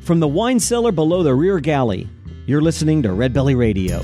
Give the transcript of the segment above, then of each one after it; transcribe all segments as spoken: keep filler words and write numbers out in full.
From the wine cellar below the rear galley, you're listening to Red Belly Radio.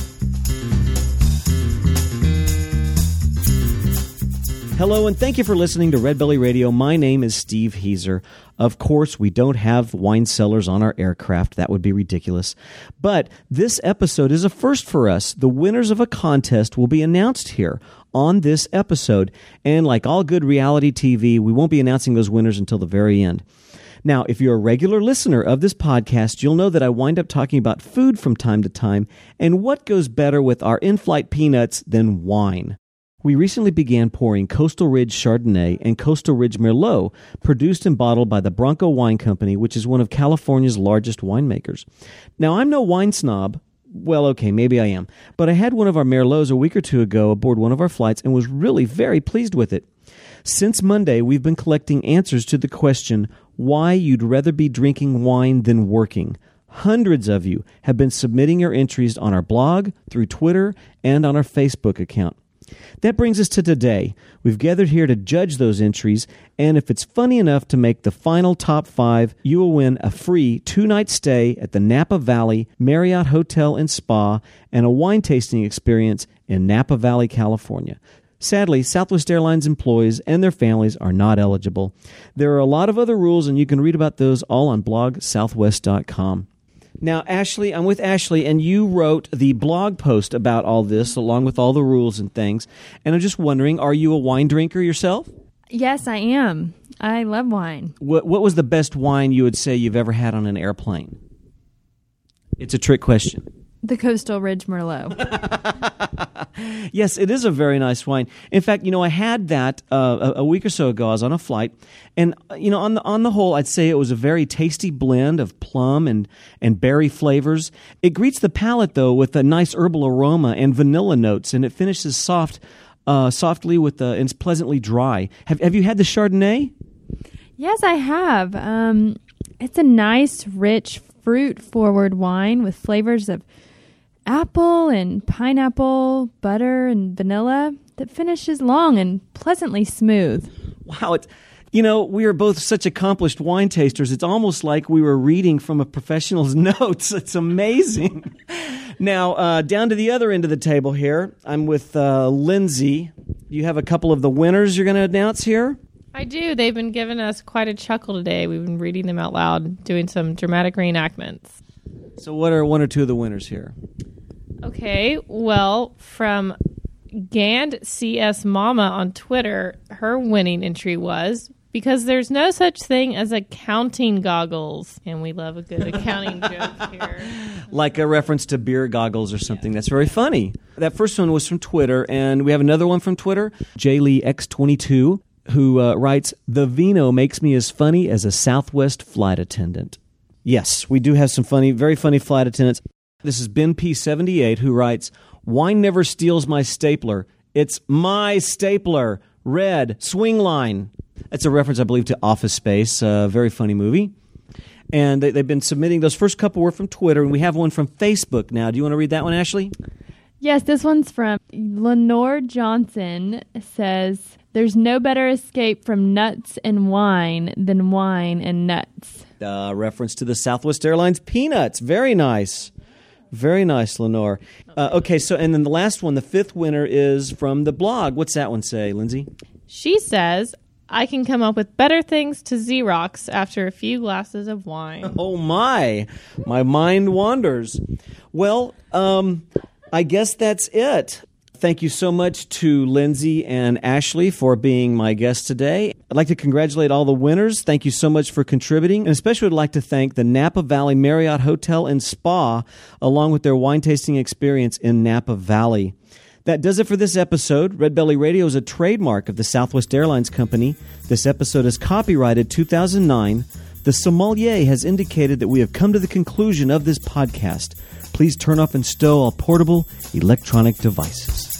Hello, and thank you for listening to Red Belly Radio. My name is Steve Heiser. Of course, we don't have wine cellars on our aircraft. That would be ridiculous. But this episode is a first for us. The winners of a contest will be announced here on this episode. And like all good reality T V, we won't be announcing those winners until the very end. Now, if you're a regular listener of this podcast, you'll know that I wind up talking about food from time to time, and what goes better with our in-flight peanuts than wine. We recently began pouring Coastal Ridge Chardonnay and Coastal Ridge Merlot, produced and bottled by the Bronco Wine Company, which is one of California's largest winemakers. Now, I'm no wine snob. Well, okay, maybe I am. But I had one of our Merlots a week or two ago aboard one of our flights and was really very pleased with it. Since Monday, we've been collecting answers to the question, why you'd rather be drinking wine than working. Hundreds of you have been submitting your entries on our blog, through Twitter, and on our Facebook account. That brings us to today. We've gathered here to judge those entries, and if it's funny enough to make the final top five, you will win a free two-night stay at the Napa Valley Marriott Hotel and Spa and a wine tasting experience in Napa Valley, California. Sadly, Southwest Airlines employees and their families are not eligible. There are a lot of other rules, and you can read about those all on blog southwest dot com. Now, Ashley, I'm with Ashley, and you wrote the blog post about all this, along with all the rules and things. And I'm just wondering, are you a wine drinker yourself? Yes, I am. I love wine. What What was the best wine you would say you've ever had on an airplane? It's a trick question. The Coastal Ridge Merlot. Yes, it is a very nice wine. In fact, you know, I had that uh, a, a week or so ago. I was on a flight, and you know, on the on the whole, I'd say it was a very tasty blend of plum and and berry flavors. It greets the palate though with a nice herbal aroma and vanilla notes, and it finishes soft, uh, softly with the and it's pleasantly dry. Have Have you had the Chardonnay? Yes, I have. Um, it's a nice, rich, fruit-forward wine with flavors of apple and pineapple, butter and vanilla that finishes long and pleasantly smooth. Wow, it, you know, we are both such accomplished wine tasters. It's almost like we were reading from a professional's notes. It's amazing. Now, uh, down to the other end of the table here, I'm with uh, Lindsay. You have a couple of the winners you're going to announce here? I do. They've been giving us quite a chuckle today. We've been reading them out loud, doing some dramatic reenactments. So what are one or two of the winners here? Okay, well, from Gand C S Mama on Twitter, her winning entry was, because there's no such thing as accounting goggles. And we love a good accounting joke here. Like a reference to beer goggles or something. Yeah. That's very funny. That first one was from Twitter, and we have another one from Twitter, J Lee X twenty-two, who uh, writes, "The vino makes me as funny as a Southwest flight attendant." Yes, we do have some funny, very funny flight attendants. This is Ben P seventy-eight, who writes, "Wine never steals my stapler. It's my stapler. Red. Swing line." That's a reference, I believe, to Office Space, a very funny movie. And they, they've been submitting, those first couple were from Twitter, and we have one from Facebook now. Do you want to read that one, Ashley? Yes, this one's from Lenore Johnson. It says, "There's no better escape from nuts and wine than wine and nuts." Uh, reference to the Southwest Airlines peanuts. Very nice. Very nice, Lenore. Uh, okay, so and then the last one, the fifth winner, is from the blog. What's that one say, Lindsay? She says, "I can come up with better things to Xerox after a few glasses of wine." Oh, my. My mind wanders. Well, um, I guess that's it. Thank you so much to Lindsay and Ashley for being my guests today. I'd like to congratulate all the winners. Thank you so much for contributing. And especially would like to thank the Napa Valley Marriott Hotel and Spa, along with their wine tasting experience in Napa Valley. That does it for this episode. Red Belly Radio is a trademark of the Southwest Airlines Company. This episode is copyrighted two thousand nine. The sommelier has indicated that we have come to the conclusion of this podcast. Please turn off and stow all portable electronic devices.